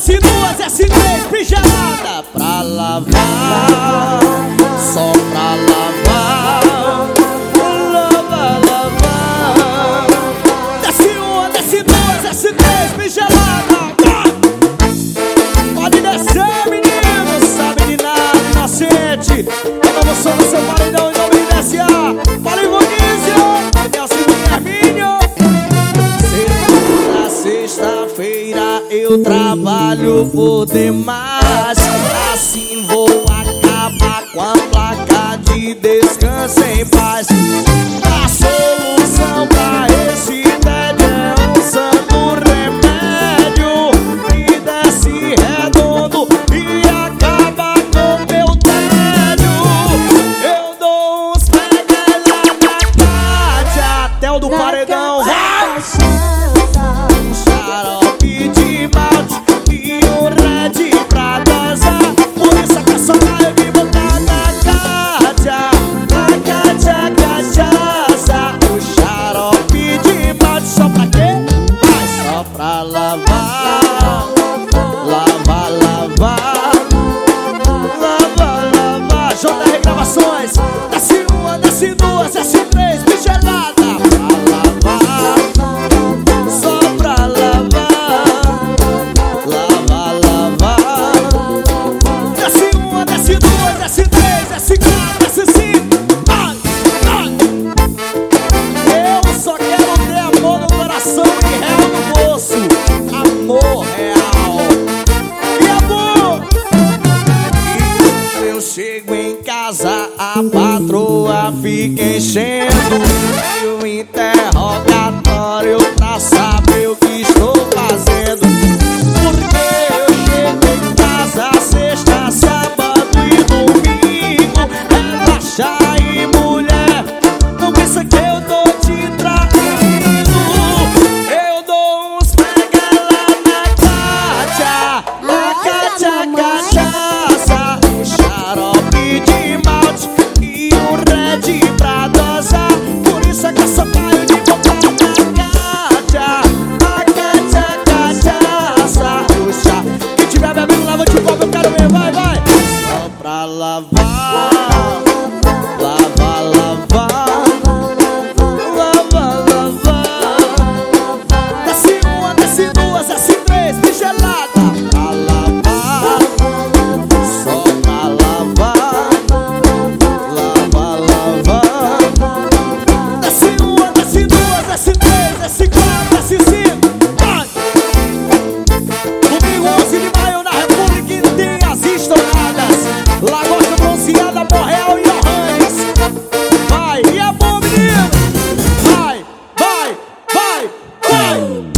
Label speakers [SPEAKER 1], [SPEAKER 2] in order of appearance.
[SPEAKER 1] S2, S3, pijamada pra lavar, só pra lavar. Lava, lavar. S1, S2, S3, pijamada. Pode descer, menino, sabe de nada, inocente. Eu não sou do seu maridão em nome de DSA. Fala em Vonísio, Nelson Guilherminho. Segunda, sexta-feira eu trabalho por demais. Assim vou acabar com a placa de descanso em paz. A solução pra esse tédio é um santo remédio que desce redondo e acaba com meu tédio. Eu dou uns pega lá na Cátia, Theo do Paredão, vai! Um xarope de malte e um red pra dançar. Por isso que essa vai me botar na Cátia, cachaça. O xarope de malte só pra quê? Mas só pra lavar, lavar, lavar, lavar, lavar. JR Gravações, S1, S2, S3, pichelada pra lavar, só pra lavar, lavar, lavar. S1, S2, S3, S4, S5. Eu só quero ter amor no coração e real no bolso. Amor real e amor. E eu chego em casa, a patroa fica enchendo o interrogatório pra saber o que estou fazendo. Porque eu chego em casa sexta, sábado e domingo. Relaxa aí, mulher, não pensa que eu tô te traindo. Eu dou uns pega lá na Cátia, cachaça. Um xarope de malte e um red pra dançar. Por isso é que eu só paio de botar na Cátia, cachaça. Puxa, quem tiver bebendo, lava de copo, eu quero ver, vai, vai. Só pra lavar, lavar, lavar, lavar, lavar. S1, S2, S3, pichelada pra lavar, só pra lavar, lavar, lavar. S1, S2, S3, S4, S5. Vai! Domingo 11 de maio na República inteira, as estouradas. Lagosta Bronzeada, Borreal e Johannes. Vai, e é bom, menino! Vai, vai, vai, vai!